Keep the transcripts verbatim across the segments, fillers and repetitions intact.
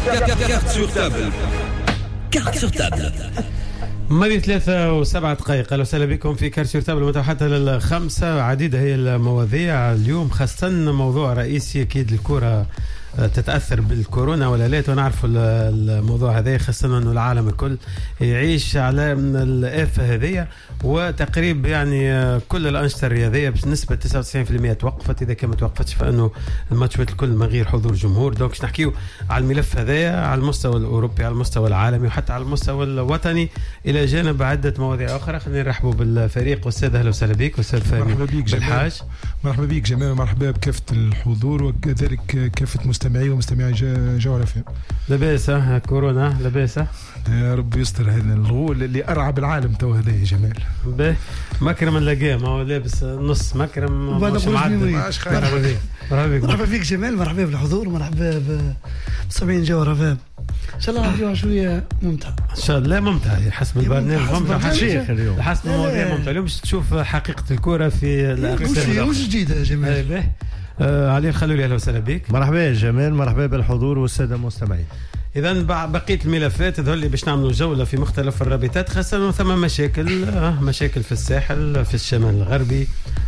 Carte sur table. Carte sur table. ماضي ثلاثة وسبعة دقائق. أهلا وسهلا بكم في كارت سور تابل المتاح حتى للخمسة. عديدة هي المواضيع اليوم، خاصة موضوع رئيسي أكيد الكرة تتأثر بالكورونا ولا لا. ونعرف الموضوع هذا خاصة أنه العالم الكل يعيش على الآفة هذه، وتقريب يعني كل الأنشطة الرياضية بنسبة تسعة وتسعين بالمئة توقفت. إذا كان ما توقفتش فإنه الماتشات الكل من غير حضور جمهور. دونك نحكيو على الملف هذا على المستوى الأوروبي، على المستوى العالمي، وحتى على المستوى الوطني، إلى جانب عدة مواضيع أخرى. خلينا نرحبوا بالفريق. أستاذ أهلا وسهلا بك أستاذ فهمي بالحاج. مرحبا بك جمال، مرحبا بكافة الحضور وكذلك كافة مستمعي ومستمعي جوهر اف ام. لاباس كورونا لاباس؟ يا رب يستر. هذا الغول اللي أرعب العالم تو هذا يا جمال. باهي مكرم نلاقيه، ما هو لابس نص مكرم مش معدل. مرحبا بك مرحبا بك جمال، مرحبا بالحضور، مرحبا بمستمعين جوهر اف ام. ان شاء الله نرجعوا شويه ممتع ان شاء الله. ممتع حسب البرنامج، ممتع حشيخ اليوم، حسب المواضيع ممتع اليوم. باش تشوف حقيقه الكره في الاقسام. وش جديد يا جمال؟ باهي آه علي خلولي اهلا وسهلا بك. مرحبا يا جمال، مرحبا بالحضور والساده المستمعين. إذا بقية الملفات تظهر لي باش نعملوا جولة في مختلف الرابطات، خاصة ثم مشاكل مشاكل في الساحل، في الشمال الغربي،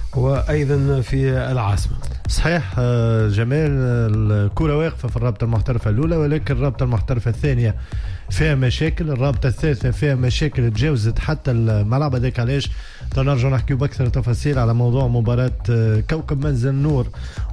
وأيضا في العاصمة. صحيح جمال، الكرة واقفة في الرابطة المحترفة الأولى، ولكن الرابطة المحترفة الثانية فيها مشاكل، الرابطة الثالثة فيها مشاكل تجاوزت حتى الملعب. هذاك علاش نرجع نحكي بأكثر تفاصيل على موضوع مباراة كوكب منزل نور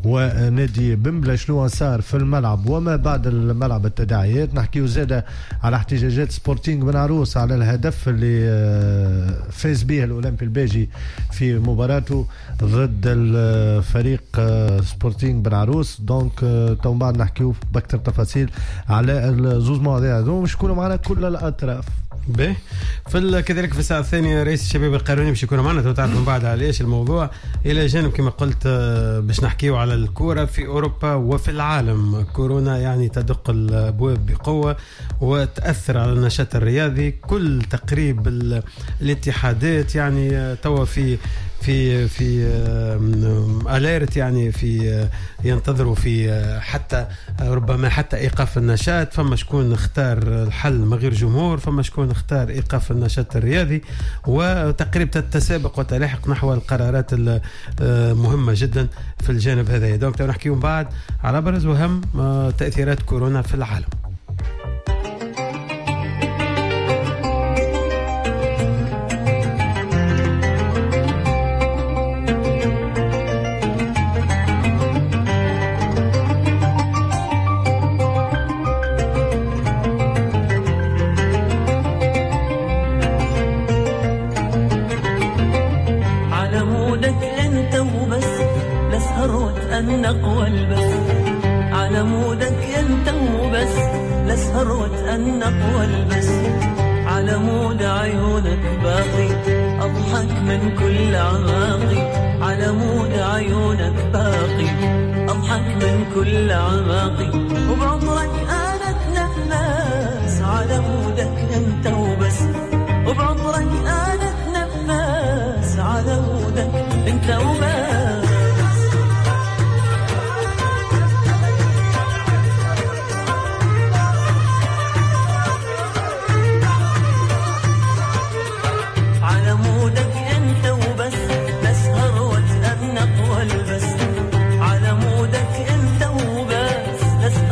ونادي بمبلة، شنو صار في الملعب وما بعد الملعب، التداعيات. نحكي زادة على احتجاجات سبورتينغ بن عروس على الهدف اللي فاز به الأولمبي الباجي في مباراته ضد الفريق سبورتينغ بن عروس. دونك تو بعد نحكيو بأكثر تفاصيل على الزوز مواضيع هذو، مش يكونوا معنا كل الأطراف. به في كذلك في الساعة الثانية رئيس الشباب القانوني باش يكون معنا، تعرفوا من بعد على ايش الموضوع، إلى جانب كما قلت باش نحكيو على الكورة في أوروبا وفي العالم. كورونا يعني تدق الأبواب بقوة وتأثر على النشاط الرياضي. كل تقريب الاتحادات يعني توا في في في أليرت، يعني في ينتظروا في حتى ربما حتى إيقاف النشاط. فما شكون اختار الحل من غير جمهور، فما شكون اختار إيقاف النشاط الرياضي، وتقريب تتسابق وتلاحق نحو القرارات المهمة جدا في الجانب هذا. دونك نحكيهم بعد على أبرز وهم تأثيرات كورونا في العالم. نقوى البس على مودك انت وبس، لسهر وتأنق والبس على مود عيونك باقي، اضحك من كل عماقي على مود عيونك باقي، اضحك من كل عماقي وبعمرك انا اتنفس على مودك انت وبس، وبعمرك انا اتنفس على مودك انت وبس. Let's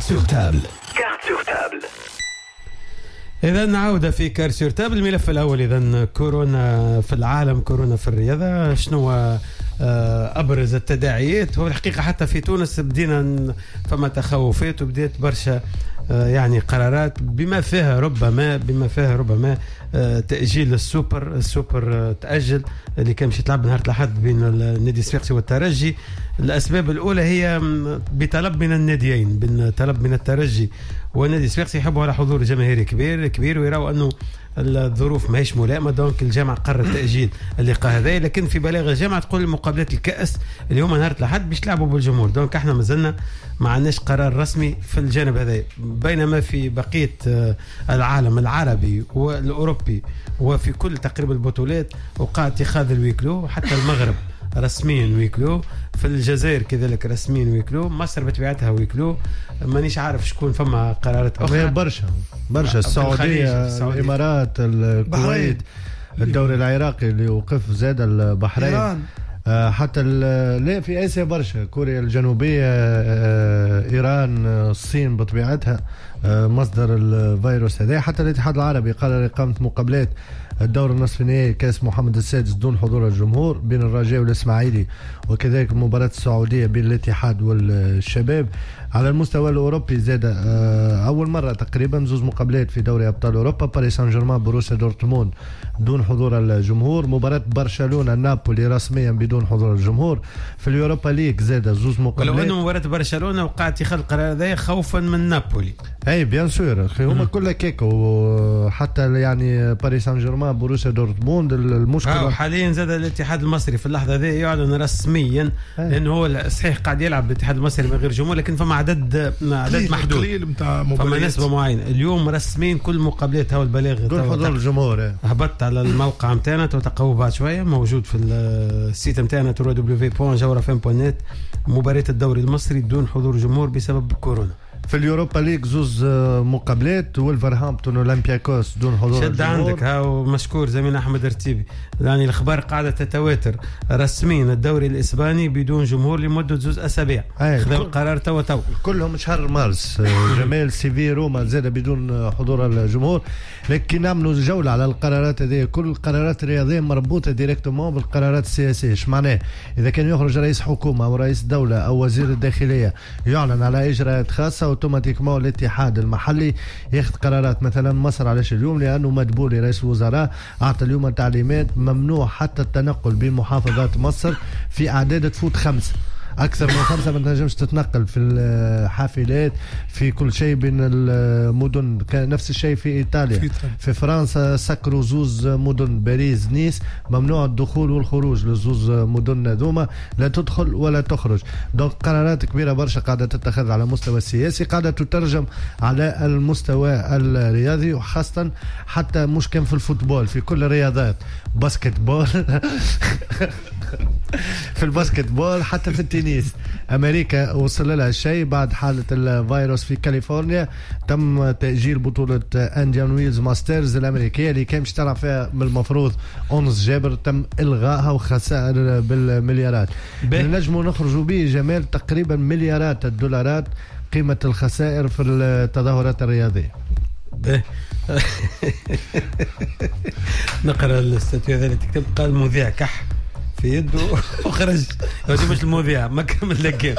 sur table. Carte sur table. إذا نعود في كار سور تابل. الملف الأول إذا كورونا في العالم، كورونا في الرياضة. شنو أبرز التداعيات؟ هو الحقيقة حتى في تونس بدينا فما تخوفات وبدأت برشا يعني قرارات بما فيها ربما بما فيها ربما تأجيل السوبر السوبر تأجل اللي كان مش يتلعب نهار الأحد بين النادي الصفاقسي والترجي. الأسباب الأولى هي بطلب من الناديين، بطلب من الترجي والنادي الصفاقسي يحبوا على حضور جماهيري كبير كبير ويراوا أنه الظروف ما هيش ملائمه، دونك الجامعه قررت تاجيل اللقاء هذا. لكن في بلاغ الجامعه تقول مقابلات الكاس اللي هما نهار الاحد باش يلعبوا بالجمهور، دونك احنا مازلنا ما عندناش قرار رسمي في الجانب هذا. بينما في بقيه العالم العربي والاوروبي وفي كل تقريبا البطولات وقع اتخاذ الويكلو، حتى المغرب رسميا ويكلو، في الجزائر كذلك رسميا ويكلو، مصر بتبعتها ويكلو، مانيش عارف شكون فما قرارات اخرى. برشا برشا السعوديه، الامارات، الكويت، الدوري العراقي اللي وقف، زاد البحرين، آه حتى لا في اسيا برشا، كوريا الجنوبيه، آه ايران، آه الصين بطبيعتها آه مصدر الفيروس هذا. حتى الاتحاد العربي قرر اقامه مقابلات الدور النصف النهائي كاس محمد السادس دون حضور الجمهور بين الرجاء والاسماعيلي، وكذلك مباراة السعودية بين الاتحاد والشباب. على المستوى الأوروبي زاد أول مرة تقريبا زوز مقابلات في دوري أبطال أوروبا، باريس سان جيرمان بروسيا دورتموند دون حضور الجمهور، مباراة برشلونة نابولي رسميا بدون حضور الجمهور. في اليوروبا ليج زاد زوز مقابلات، ولو أنه مباراة برشلونة وقع اتخاذ القرار هذا خوفا من نابولي. أي بيان سور هما كلها كيكو، حتى يعني باريس سان جيرمان بروسيا دورتموند. المشكلة حاليا زاد الاتحاد المصري في اللحظة هذه يعلن رسميا أنه هو صحيح قاعد يلعب الاتحاد المصري من غير جمهور، لكن فما عدد عدد محدود، فما نسبة معينة. اليوم رسمين كل مقابلات هو البلاغ دون حضور الجمهور. هبطت على الموقع متاعنا تتقوى بعد شوية، موجود في السيت متاعنا دبليو دبليو دبليو بوان جورة فين بوان نت. مباراة الدوري المصري دون حضور جمهور بسبب كورونا. في اليوروبا ليج زوز مقابلات، ولفرهامبتون اولمبياكوس دون حضور شد الجمهور. عندك هاو مشكور زميلنا احمد رتيبي، يعني الاخبار قاعده تتواتر رسميا الدوري الاسباني بدون جمهور لمده زوز اسابيع، خذوا القرار توا توا كلهم شهر مارس. جمال سيفي روما زاد بدون حضور الجمهور. لكن نعملوا جوله على القرارات هذه، كل القرارات الرياضيه مربوطه ديريكتومون بالقرارات السياسيه. ايش معناه؟ اذا كان يخرج رئيس حكومه او رئيس دوله او وزير الداخليه يعلن على اجراءات خاصه، اوتوماتيكمون الاتحاد المحلي ياخذ قرارات. مثلا مصر علاش اليوم؟ لانه مدبولي رئيس الوزراء اعطى اليوم تعليمات ممنوع حتى التنقل بين محافظات مصر في اعداد تفوت خمسه، اكثر من خمسه ما تنجمش تتنقل في الحافلات، في كل شيء بين المدن. كان نفس الشيء في ايطاليا، في, في فرنسا سكروا زوز مدن، باريس نيس، ممنوع الدخول والخروج لزوز مدن ذوما، لا تدخل ولا تخرج. دونك قرارات كبيره برشا قاعده تتخذ على المستوى السياسي، قاعده تترجم على المستوى الرياضي، وخاصه حتى مش كان في الفوتبول، في كل الرياضات، باسكت بول في الباسكت بول، حتى في التنس. امريكا وصل لها الشيء بعد حاله الفيروس في كاليفورنيا، تم تاجيل بطوله انديان ويلز ماسترز الامريكيه اللي كان مش تلعب فيها من المفروض اونس جابر، تم الغائها وخسائر بالمليارات. نجموا نخرجوا به جمال تقريبا مليارات الدولارات قيمه الخسائر في التظاهرات الرياضيه. نقرا الاستاتيو هذا اللي تكتب، قال مذيع كح في يده وخرج. هذا مش المذيع، ما كمل لك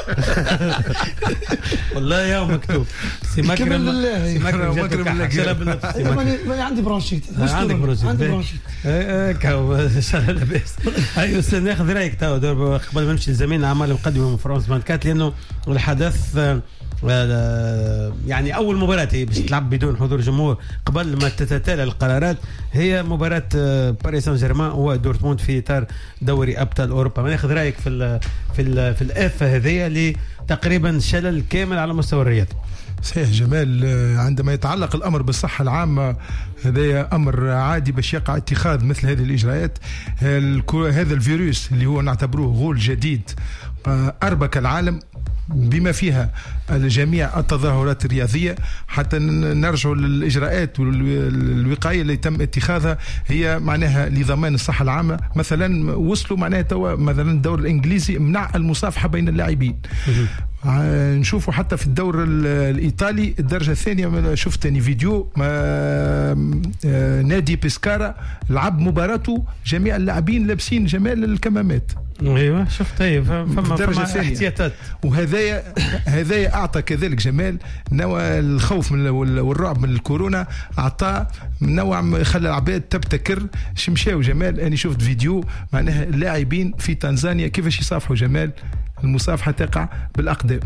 والله يا مكتوب سي مكرم لله، سي مكرم مكرم لك شرب نفسي. انا عندي برونشيت، عندك برونشيت، عندي برونشيت كاو ان شاء الله لاباس. ايوه استاذ ناخذ رايك تو قبل ما نمشي لزميلنا عمال مقدمه من فرنسا بانكات، لانه الحدث يعني أول مباراة هي باش تلعب بدون حضور جمهور قبل ما تتتالى القرارات هي مباراة باريس سان جيرمان ودورتموند في إطار دوري أبطال أوروبا. ما ناخذ رأيك في ال في ال في الآفة هذه اللي تقريبا شلل كامل على مستوى الرياضة. صحيح جمال، عندما يتعلق الأمر بالصحة العامة هذا أمر عادي باش يقع اتخاذ مثل هذه الإجراءات. هذا الفيروس اللي هو نعتبروه غول جديد أربك العالم بما فيها جميع التظاهرات الرياضية، حتى نرجع للإجراءات والوقاية اللي تم اتخاذها هي معناها لضمان الصحة العامة. مثلا وصلوا معناها توا مثلا الدوري الإنجليزي منع المصافحة بين اللاعبين، نشوفوا حتى في الدور الايطالي الدرجه الثانيه. شفت اني فيديو نادي بيسكارا لعب مباراته جميع اللاعبين لابسين جمال الكمامات. ايوه شفت. اي فما فما احتياطات. وهذايا هذايا اعطى كذلك جمال نوع الخوف من والرعب من الكورونا، اعطى نوع خلى العباد تبتكر. شمشاو جمال اني شفت فيديو معناها اللاعبين في تنزانيا كيفاش يصافحوا جمال، المصافحه تقع بالاقدام.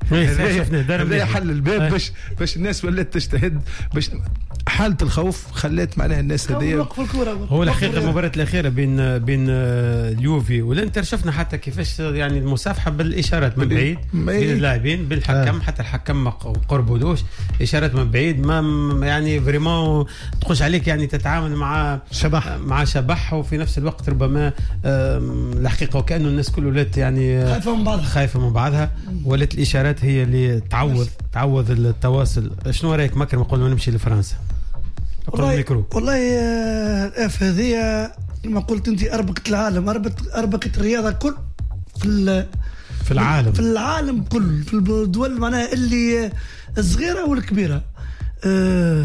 هذا حل الباب باش باش الناس ولات تجتهد، باش حالة الخوف خلات معناها الناس هذيا. هو الحقيقة المباراة الأخيرة بين بين اليوفي والإنتر شفنا حتى كيفاش يعني المصافحة بالإشارات من بعيد بين اللاعبين بالحكم. آه. حتى الحكم ما قربولوش، إشارات من بعيد ما يعني فريمون تخش عليك يعني تتعامل مع شبح مع شبح، وفي نفس الوقت ربما الحقيقة وكأنه الناس كل ولات يعني خايفة من بعضها خايفة من بعضها ولات الإشارات هي اللي تعوض تعوض التواصل. شنو رأيك مكرم قبل ما نمشي لفرنسا؟ والله والله اف هذه كما قلت انت اربكت العالم، اربكت الرياضه كل في في العالم في العالم كل في الدول معناها اللي الصغيره والكبيره. أه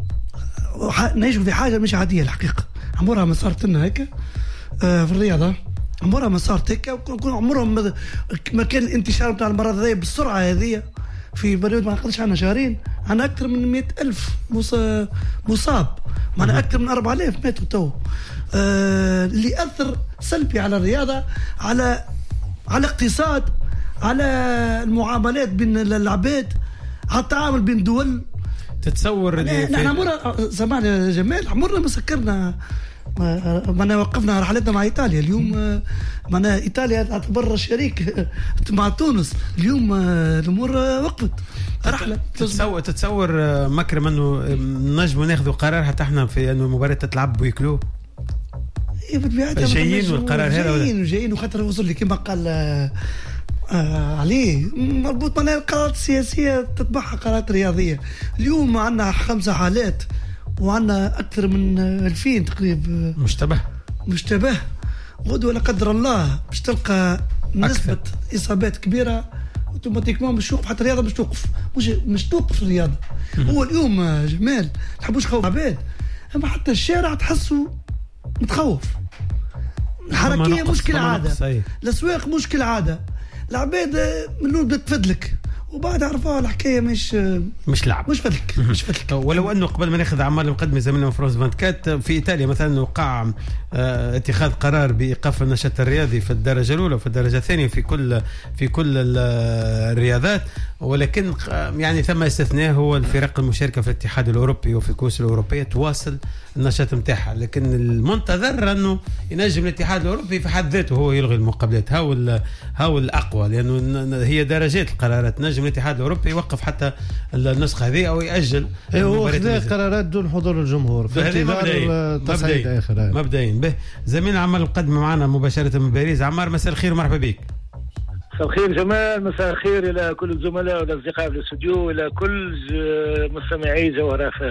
نعيشوا في حاجه مش عاديه الحقيقه، عمرها ما صارت لنا هيك. أه في الرياضه عمرها ما صارت هيك، عمرهم ما كان الانتشار بتاع المرض هذه بالسرعه هذه في بريود ما نقدرش عنا شهرين. عنا أكثر من مئة ألف مصاب، معنا أكثر من أربعة آلاف ماتوا تو. آه اللي أثر سلبي على الرياضة، على على الاقتصاد، على المعاملات بين العباد، على التعامل بين دول. تتصور نحن عمرنا سمعنا جمال عمرنا ما سكرنا معنا وقفنا رحلتنا مع إيطاليا. اليوم معنا إيطاليا تعتبر شريك مع تونس. اليوم الأمور وقفت رحلة. تتصور تتصور مكرم أنه نجم ناخذ قرار حتى احنا في أنه المباراة تتلعب بويكلو؟ جايين والقرار هذا جايين جايين وخاطر وصل لي كما قال آه عليه مربوط معنا القرارات السياسية تتبعها قرارات رياضية. اليوم عندنا خمسة حالات وعندنا أكثر من ألفين تقريبا مشتبه مشتبه غدوة لا قدر الله باش تلقى نسبة أكثر. إصابات كبيرة اوتوماتيكمون مش توقف حتى الرياضة مش توقف مش مش توقف الرياضة. هو اليوم جمال نحبوش خوف عباد، أما حتى الشارع تحسه متخوف. الحركية مشكلة عادة، الأسواق مشكلة عادة، العباد من الأول بدها تفدلك وبعد عرفوها الحكايه مش مش لعب مش فدلك مش فدلك. ولو انه قبل ما ناخذ اعمال المقدمه زميلنا من فرنسا أربعة وعشرين في ايطاليا مثلا وقع اه اتخاذ قرار بايقاف النشاط الرياضي في الدرجه الاولى وفي الدرجه الثانيه في كل في كل الرياضات، ولكن يعني ثم استثناء هو الفرق المشاركه في الاتحاد الاوروبي وفي الكؤوس الاوروبيه تواصل النشاط نتاعها. لكن المنتظر انه ينجم الاتحاد الاوروبي في حد ذاته هو يلغي المقابلات. هاو هاو الاقوى، لانه هي درجات القرارات. نجم الاتحاد الاوروبي يوقف حتى النسخه هذه او ياجل. هو خذا قرارات دون حضور الجمهور في انتظار تصعيد اخر مبدئيا. به زميلنا عمار المقدم معنا مباشره من باريس. عمار مساء الخير ومرحبا بك. مساء الخير جمال، مساء الخير الى كل الزملاء والاصدقاء في الاستوديو والى كل مستمعي جوهر اف ام.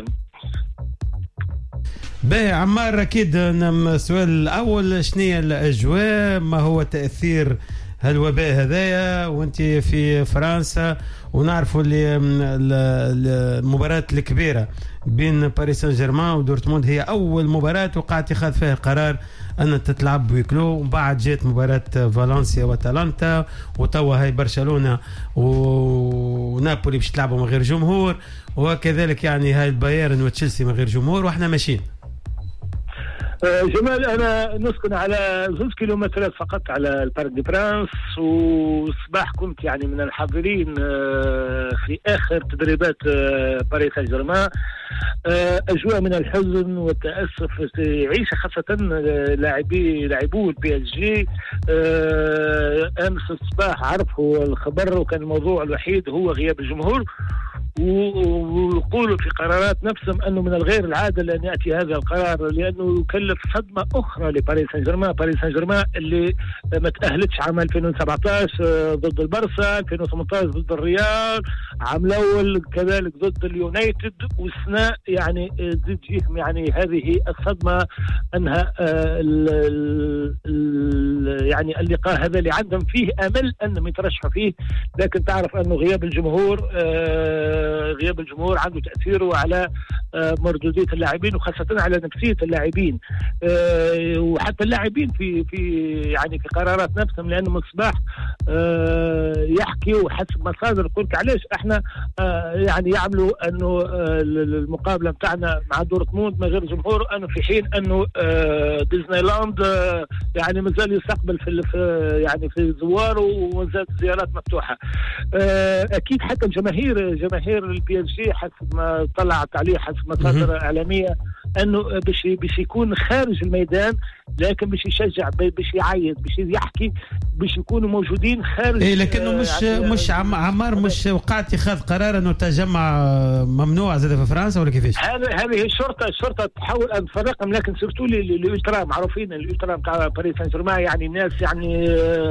باهي عمار، اكيد السؤال الاول شنو هي الاجواء؟ ما هو تاثير هالوباء هذايا وانت في فرنسا؟ ونعرفوا اللي المباراة الكبيرة بين باريس سان جيرمان ودورتموند هي أول مباراة وقع اتخاذ فيها القرار أن تتلعب بويكلو، وبعد جات مباراة فالنسيا واتلانتا، وتوا هاي برشلونة ونابولي باش تلعبوا من غير جمهور، وكذلك يعني هاي البايرن وتشيلسي من غير جمهور، واحنا ماشيين. جمال أنا نسكن على زوج كيلومترات فقط على البارك دي برانس، وصباح كنت يعني من الحاضرين في آخر تدريبات باريس سان جيرمان. أجواء من الحزن والتأسف عيشة خاصة لاعبي لاعبو البي اس جي. أمس الصباح عرفوا الخبر وكان الموضوع الوحيد هو غياب الجمهور، ويقولوا في قرارات نفسهم أنه من الغير العادل أن يأتي هذا القرار، لأنه يكلف صدمة أخرى لباريس سان جيرمان. باريس سان جيرمان اللي ما تأهلتش عام ألفين وسبعطاش ضد البرسا، ألفين وثمانطاش ضد الريال، عام الأول كذلك ضد اليونايتد، والسنة يعني تجيهم يعني هذه الصدمة أنها ال ال يعني اللقاء هذا اللي عندهم فيه أمل أنهم يترشحوا فيه، لكن تعرف أنه غياب الجمهور غياب الجمهور عنده تأثيره على مردودية اللاعبين وخاصة على نفسية اللاعبين، وحتى اللاعبين في في يعني في قرارات نفسهم، لأنه مصباح يحكي وحسب مصادر يقول علاش احنا يعني يعملوا انه المقابلة بتاعنا مع دورتموند من غير جمهور، انه في حين انه ديزني لاند يعني مازال يستقبل في يعني في زوار ومازالت الزيارات مفتوحة. اكيد حتى الجماهير جماهير البي اس جي حسب ما طلعت عليه حسب مصادر اعلاميه انه باش باش يكون خارج الميدان، لكن باش يشجع باش يعيط باش يحكي باش يكونوا موجودين خارج. اي لكنه مش يعني مش عمار مش وقع اتخاذ قرار انه تجمع ممنوع زاد في فرنسا ولا كيفاش؟ هذه هذه الشرطه الشرطه تحاول ان تفرقهم، لكن سيرتو الالترا معروفين الالترا بتاع باريس سان جيرمان يعني الناس يعني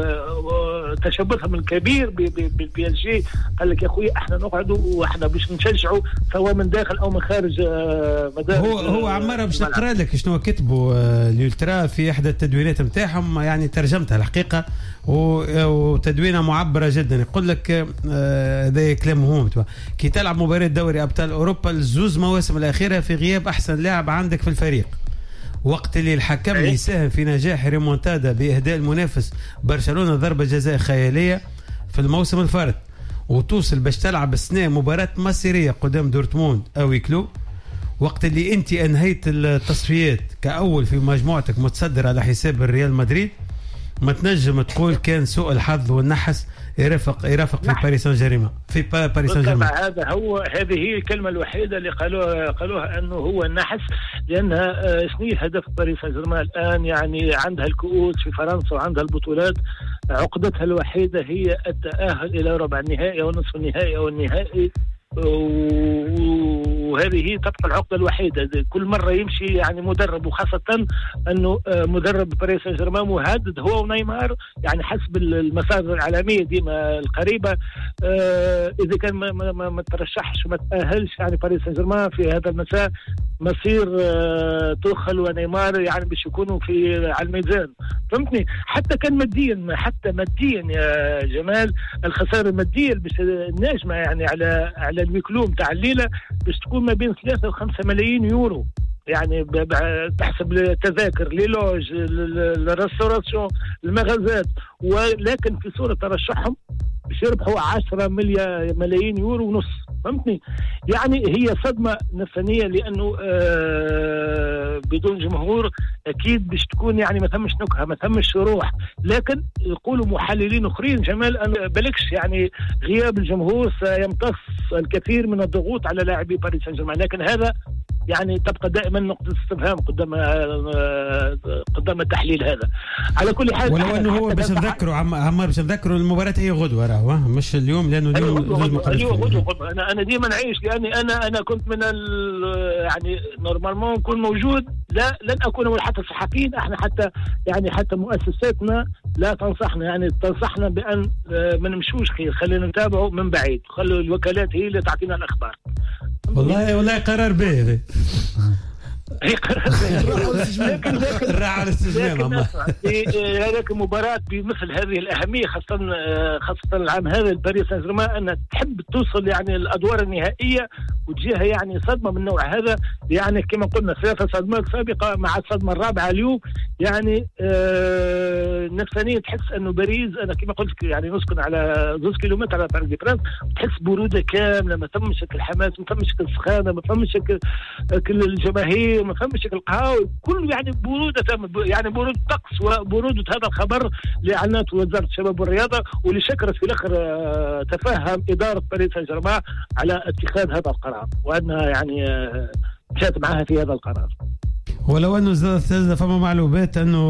تشبثهم الكبير بالبي اس جي، قال لك يا اخوي احنا نقعدوا واحنا باش نشجعوا سواء من داخل او من خارج مدارس. هو هو عمار باش نقرا لك شنو كتبوا الالترا في احدى التدوينات نتاعهم، يعني ترجمتها الحقيقه وتدوينه معبره جدا. يقول لك هذا كلام مهم، كي تلعب مباراه دوري ابطال اوروبا الزوز مواسم الاخيره في غياب احسن لاعب عندك في الفريق، وقت اللي الحكم يساهم في نجاح ريمونتادا باهداء المنافس برشلونه ضربه جزاء خياليه في الموسم الفارط، وتوصل باش تلعب السنه مباراه مصيريه قدام دورتموند او يكلو، وقت اللي انت انهيت التصفيات كأول في مجموعتك متصدر على حساب الريال مدريد، ما تنجم تقول كان سوء الحظ والنحس يرافق يرافق في باريس سان جيرمان في باريس سان جيرمان. هذا هو هذه هي الكلمه الوحيده اللي قالوها قالوها انه هو النحس، لانها شنو هدف باريس سان جيرمان الان؟ يعني عندها الكؤوس في فرنسا وعندها البطولات، عقدتها الوحيده هي التاهل الى ربع النهائي او نصف النهائي او النهائي، وهذه تبقى العقدة الوحيدة. كل مرة يمشي يعني مدرب، وخاصة أنه مدرب باريس سان جيرمان مهدد هو ونيمار، يعني حسب المصادر العالمية ديما القريبة إذا كان ما, ما, ما ترشحش وما تأهلش يعني باريس سان جيرمان في هذا المساء مصير توخل ونيمار يعني باش يكونوا في على الميزان، فهمتني؟ حتى كان ماديا حتى ماديا يا جمال الخسارة المادية باش الناجمة يعني على على الويكلوم تاع الليلة باش تكون ما بين ثلاثة وخمسة ملايين يورو، يعني تحسب التذاكر ليلوج الريستوراسيون المغازات، ولكن في صورة ترشحهم باش يربحوا عشرة ملايين يورو ونص، فهمتني؟ يعني هي صدمة نفسانية، لأنه آه بدون جمهور أكيد باش تكون يعني ما ثمش نكهة ما ثمش روح، لكن يقولوا محللين أخرين جمال أن بلكش يعني غياب الجمهور سيمتص الكثير من الضغوط على لاعبي باريس سان جيرمان، لكن هذا يعني تبقى دائما نقطة استفهام قدام قدام التحليل هذا. على كل حال ولو انه هو باش نذكروا عمار باش نذكروا المباراة هي غدوة راهو مش اليوم، لانه اليوم اليوم غدوة. انا انا ديما نعيش لاني انا انا كنت من يعني نورمالمون نكون موجود، لا لن اكون من حتى الصحفيين احنا حتى يعني حتى مؤسساتنا لا تنصحنا يعني تنصحنا بان ما نمشوش خير، خلينا نتابعوا من بعيد، خلوا الوكالات هي اللي تعطينا الاخبار. والله والله قرار باهي هي قرار لكن لكن راح على الاستسلام. هذاك المباراة بمثل هذه الأهمية خاصة خاصة العام هذا الباريس سان جيرمان أنها تحب توصل يعني الأدوار النهائية وتجيها يعني صدمة من النوع هذا، يعني كما قلنا ثلاثة صدمات سابقة مع الصدمة الرابعة اليوم، يعني آه نفسانيا تحس أنه باريس أنا كما قلت يعني نسكن على زوز كيلومتر على بارك دي برانس، تحس برودة كاملة، ما ثمش الحماس، ما ثمش السخانة، ما ثمش الجماهير، ما فهمش القهاوي كله يعني برودة يعني برودة طقس وبرودة هذا الخبر اللي اعلنته وزارة الشباب والرياضة، واللي شكرت في الاخر تفهم إدارة باريس سان جيرمان على اتخاذ هذا القرار، وانها يعني مشات معها في هذا القرار. ولو انه زاد فما معلومات انه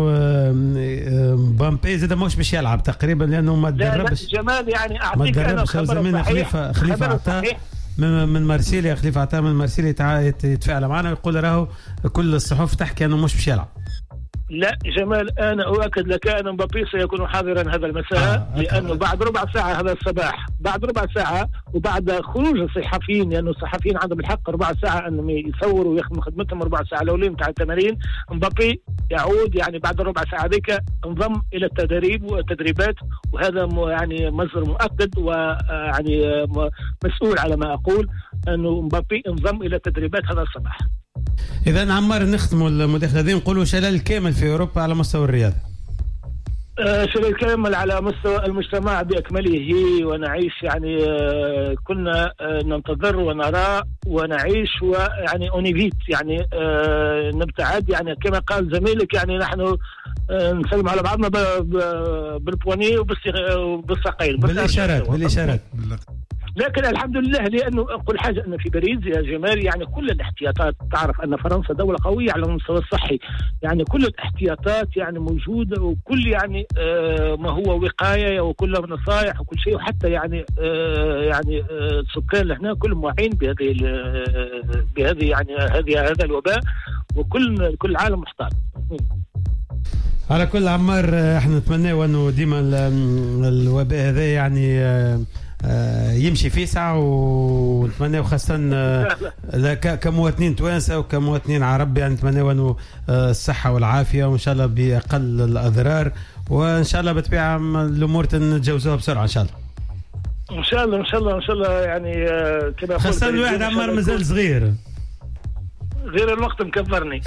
بامبي زاد مش باش يلعب تقريبا لانه ما تدربش. لا لا جمال يعني اعطيك انا خبر صحيح خليفه خليفه عطاء من, من مرسيليا خليفه عطا من مرسيليا يتفاعل معنا ويقول راهو كل الصحف تحكي انه مش باش يلعب. لا جمال، انا اؤكد لك ان مبابي سيكون حاضرا هذا المساء، آه لانه بعد ربع ساعه هذا الصباح، بعد ربع ساعه وبعد خروج الصحفيين، لانه الصحفيين عندهم الحق ربع ساعه انهم يصوروا ويخدموا خدمتهم ربع ساعه الاولين نتاع التمارين. مبابي يعود يعني بعد ربع ساعه هذيك انضم الى التدريب والتدريبات، وهذا يعني مصدر مؤكد ويعني مسؤول على ما اقول انه مبابي انضم الى التدريبات هذا الصباح. إذا عمار نختموا المداخلة هذه نقولوا شلل كامل في أوروبا على مستوى الرياضة. آه شلل كامل على مستوى المجتمع بأكمله، ونعيش يعني آه كنا آه ننتظر ونرى ونعيش ويعني أونيفيت يعني آه نبتعد، يعني كما قال زميلك يعني نحن آه نسلم على بعضنا بالبواني وبالساقين بالإشارات بالإشارات. لكن الحمد لله، لانه اقول حاجه ان في باريس يا جمال يعني كل الاحتياطات، تعرف ان فرنسا دوله قويه على المستوى الصحي، يعني كل الاحتياطات يعني موجوده، وكل يعني آه ما هو وقايه وكل نصائح وكل شيء، وحتى يعني آه يعني آه السكان هنا كلهم واعيين بهذه بهذه يعني هذه هذا الوباء، وكل كل العالم محتاط. على كل عمار احنا نتمنى انه ديما الوباء هذا يعني آه يمشي في ساعة، ونتمنى خاصة كمواطنين توانسة وكمواطنين عرب يعني نتمنى أنه الصحة والعافية، وإن شاء الله بأقل الأضرار، وإن شاء الله بطبيعة الأمور نتجاوزوها بسرعة إن شاء الله. إن شاء الله إن شاء الله إن شاء الله يعني كما خاصة الواحد عمار مازال صغير، غير الوقت مكبرني.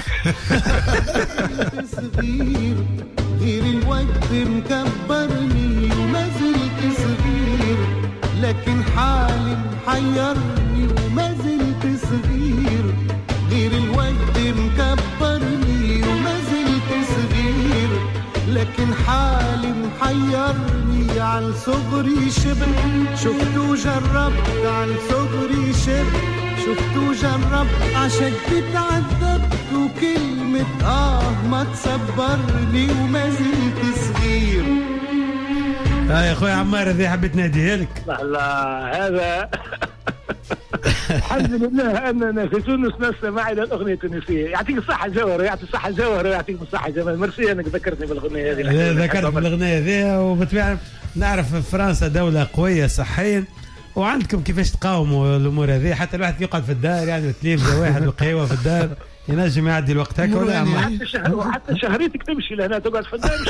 غير الوقت مكبرني وما زلت صغير، لكن حالي محيرني وما زلت صغير. غير الوقت مكبرني وما زلت صغير، لكن حالي محيرني. عن صغري شبت شفت وجربت، عن صغري شبت شفت وجربت، عشان تعذبت وكلمة آه ما تصبرني وما زلت صغير. اه يا اخوي عمار هذه حبيت ناديها لك. لا لا هذا الحمد لله اننا في تونس نستمع الى الاغنيه التونسيه. يعطيك الصحه جوهر، يعطيك الصحه جوهر، يعطيك الصحه جمال. ميرسي انك ذكرتني بالاغنيه هذه. ذكرت بالاغنيه هذه، وبالطبع نعرف فرنسا دوله قويه صحيا، وعندكم كيفاش تقاوموا الامور هذه. حتى الواحد يقعد في الدار يعني وتليفزه واحد وقهوه في الدار ينجم يعدي الوقت هكا ولا عم حتى شهر وحتى شهريتك تمشي لهنا تقعد في الدار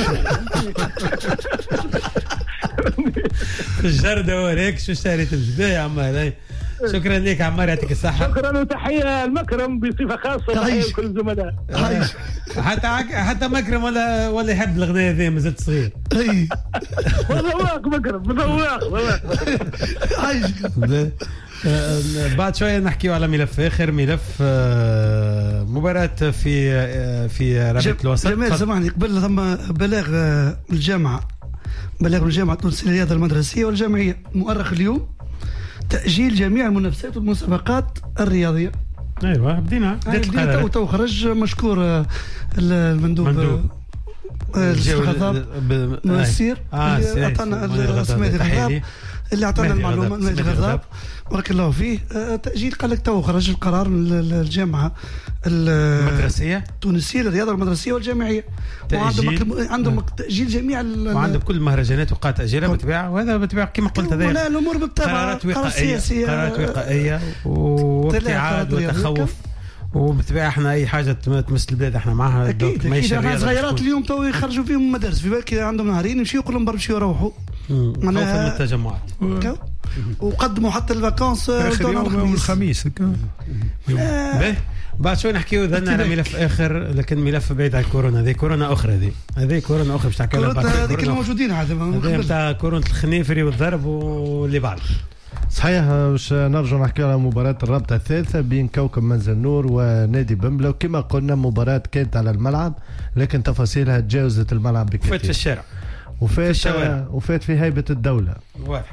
في الجردة وهيك شو شهريت تمشي يا عمار. شكرا لك عمار يعطيك الصحة. شكرا وتحية المكرم بصفة خاصة لكل الزملاء. حتى حتى مكرم ولا ولا يحب الأغنية ذي مازلت صغير. اي مذواق مكرم مذواق. بعد شوية نحكيو على ملف آخر، ملف مباراة في في رابطة الوسط. جمال سامحني، قبل ثم بلاغ الجامعة بلاغ الجامعة التونسية للرياضة المدرسية والجامعية مؤرخ اليوم تأجيل جميع المنافسات والمسابقات الرياضية. ايوه بدينا تو تو خرج مشكور المندوب مندوب الخطاب مسير اللي عطانا السميد الغضاب اللي عطانا المعلومه المجلس الغضاب بارك الله فيه. تأجيل قال لك تو خرج القرار من الجامعة المدرسية التونسية للرياضة المدرسية والجامعية، وعندهم عندهم تأجيل جميع وعندهم كل المهرجانات وقع تأجيلها بالطبيعة، وهذا بالطبيعة كما قلت هذا لا الأمور بالطبع قرارات وقائية قرارات وقائية وابتعاد وتخوف، وبالطبيعة احنا اي حاجه تمس البلاد احنا معها. اكيد اكيد احنا صغيرات اليوم تو يخرجوا فيهم من المدارس، في بالك عندهم نهارين يمشيوا يقول لهم برمشوا يروحوا خوفا من التجمعات، وقدموا حتى الفاكونس يوم الخميس. باهي بعد شوي نحكيو ذلنا على ملف اخر، لكن ملف بعيد عن كورونا. هذه كورونا اخرى، هذه هذه كورونا اخرى باش تحكي لنا هذيك الموجودين هذا نتاع كورونا الخنيفري والضرب واللي بعد. صحيح. باش نرجع نحكي على مباراة الرابطة الثالثة بين كوكب منزل نور ونادي بمبلة، وكما قلنا مباراة كانت على الملعب لكن تفاصيلها تجاوزت الملعب بكثير. وفات في الشارع وفات في وفات في هيبة الدولة. واضح.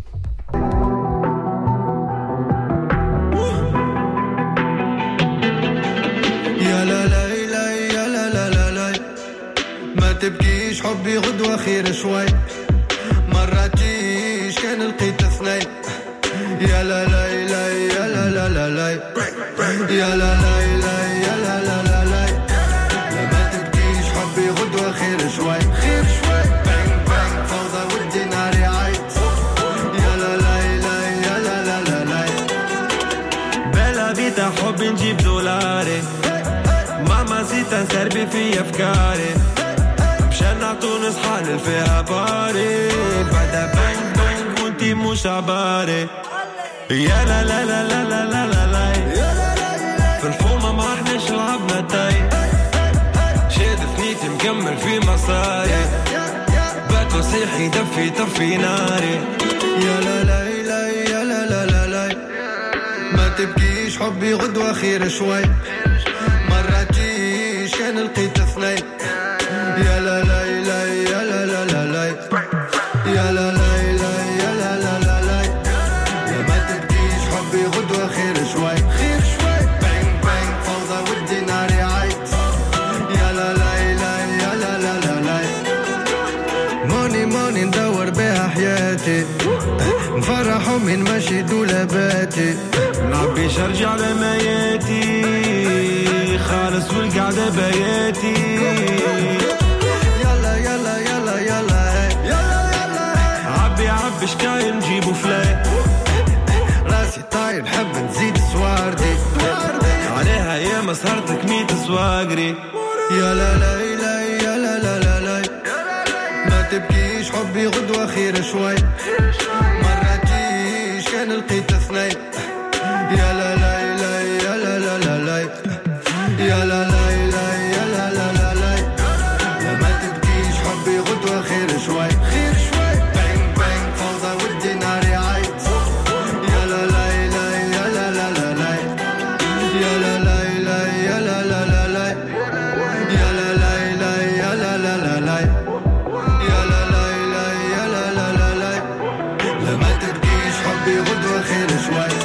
يا لا لا يا لا لا لا لا ما تبكيش حبي غدوة خير شوي، مراتيش كان لقيت اثنين. يا لا لا اللي في افكاري مشان نعطو نصحى فيها باري بعدها بانك بانك وانتي مش عباري يا لا لا لا لا لا لا لا لا في الحومة ما احناش لعبنا تاي شاد ثنيتي مكمل في مصاري بات وصيحي دفي طفي ناري يا لا لا لا يا لا لا لا لا ما تبكيش حبي غدوة خير شوي مرة تجيش كان لقيت اثنين يا لا لا لا يا لا لا لا لا يا لا لا لا يا لا لا لا لا يا ما تبكيش حبي غدوة خير شوي خير شوي بانك بانك فوضى ودي ناري عيط يا لا لا لا يا لا لا لا لا موني موني ندور بها حياتي نفرح من ماشي دولاباتي نعبيش ارجع لمياتي خالص والقعدة بياتي يلا يلا يلا يلا يلا يلا عبي عبي شكاية نجيبو فلاي راسي طاير حب نزيد سواردي عليها يا مسهرتك ميت سواقري يا لا لا لا يا لا لا لا لا ما تبكيش حبي غدوة خير شوي مرة تجيش كان لقيت اثنين يا لا لا لا يا لا لا لا لا يا لا لا لا يا لا لا لا لا لا ما تبكيش حبي غدوة خير شوي خير شوي بانك بانك فوضى ودي ناري عيط يا لا لا لا يا لا لا لا لا يا لا لا لا يا لا لا لا لا يا لا لا لا يا لا لا لا لا يا لا لا لا يا لا لا لا لا لا ما تبكيش حبي غدوة خير شوي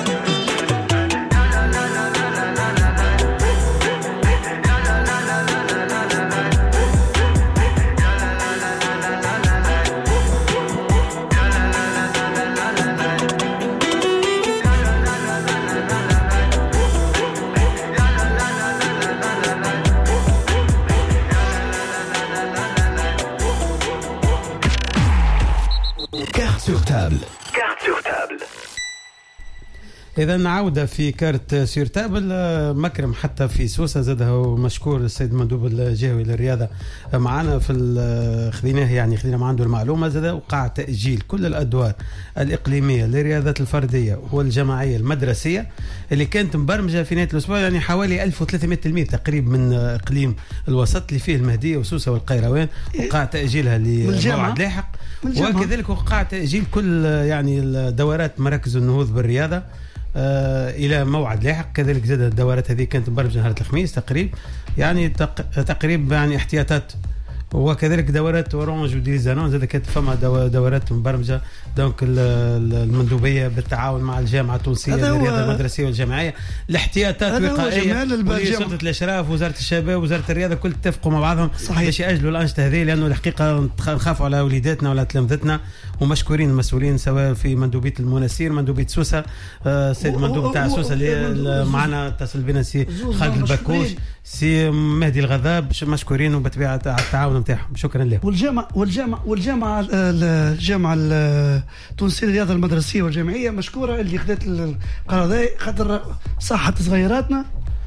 إذا عودة في كارت سير تابل مكرم حتى في سوسة زاده مشكور السيد مندوب الجهوي للرياضة معنا في خذيناه يعني خذينا ما عنده المعلومة زاده وقع تأجيل كل الأدوار الإقليمية للرياضات الفردية والجماعية المدرسية اللي كانت مبرمجة في نهاية الأسبوع يعني حوالي ألف وثلاثمائة تلميذ تقريبا من إقليم الوسط اللي فيه المهدية وسوسة والقيروان وقع تأجيلها لموعد لاحق وكذلك وقع تأجيل كل يعني الدورات مراكز النهوض بالرياضة آه الى موعد لاحق. كذلك زاد الدورات هذه كانت مبرمجه نهار الخميس تقريبا يعني تق... تقريبا يعني احتياطات وكذلك دورات اورانج وديزانون زاد كانت فما دو... دورات مبرمجه دونك المندوبيه بالتعاون مع الجامعه التونسيه للرياضه المدرسيه والجامعيه الاحتياطات وقائيه سلطه الاشراف وزاره الشباب وزاره الرياضه كل اتفقوا مع بعضهم باش ياجلوا الانشطه هذه لانه الحقيقه نخافوا على وليداتنا ولا تلامذتنا ومشكورين المسؤولين سواء في مندوبيه المناسير مندوبيه سوسه السيد آه مندوب تاع سوسه اللي معنا اتصل بنا سي خالد البكوش سي مهدي الغذاب مشكورين وبطبيعه التعاون نتاعهم شكرا لهم. والجامعه والجامعه والجامعه الجامعه التونسيه للرياضه المدرسيه والجامعيه مشكوره اللي خدت القرار هذا خاطر صحه صغيراتنا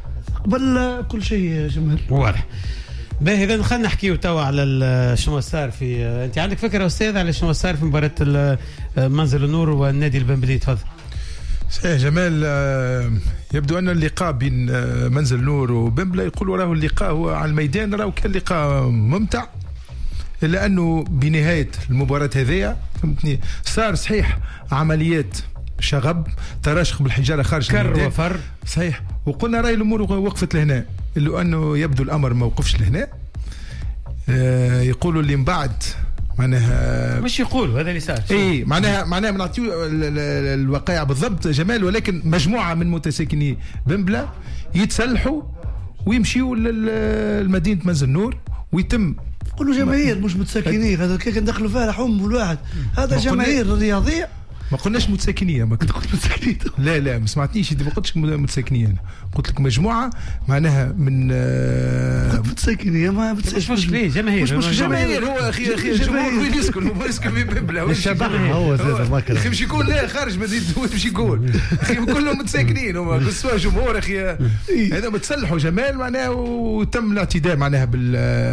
قبل كل شيء جمهور واضح. باهي اذا خلينا نحكيو توا على شنو صار في انت عندك فكره استاذ على شنو صار في مباراه منزل النور والنادي البنبلي تفضل. صحيح جمال يبدو ان اللقاء بين منزل نور وبنبله يقولوا راه اللقاء هو على الميدان راه كان لقاء ممتع الا انه بنهايه المباراه هذيا فهمتني صار صحيح عمليات شغب تراشق بالحجاره خارج كر وفر صحيح وقلنا راي الامور وقفت لهنا الا انه يبدو الامر ما وقفش لهنا آه يقولوا اللي من بعد معناها مش يقولوا هذا اللي صار اي معناها معناها نعطيو الواقع بالضبط جمال ولكن مجموعه من متساكني بنبله يتسلحوا ويمشيوا لمدينه منزل نور ويتم قولوا جماهير مش متساكنين هذا كيف ندخلوا فيها لحوم والواحد هذا جماهير رياضيه ما قلناش متساكنيه، ما كنت قلت متساكنيه. لا لا ما سمعتنيش انت، ما قلتش متساكنيه، انا قلت لك مجموعه معناها من قلت متساكنيه. ما مش مشكله جماهير، مش مش جماهير. هو اخي اخي الجمهور وين يسكن؟ هو يسكن في ببله مش شبه هو زاد ما كان اخي مش يقول لا خارج مزيد مش يقول اخي كلهم متساكنين هما سواء جمهور اخي هذا متسلحوا جمال معناها، وتم الاعتداء معناها بال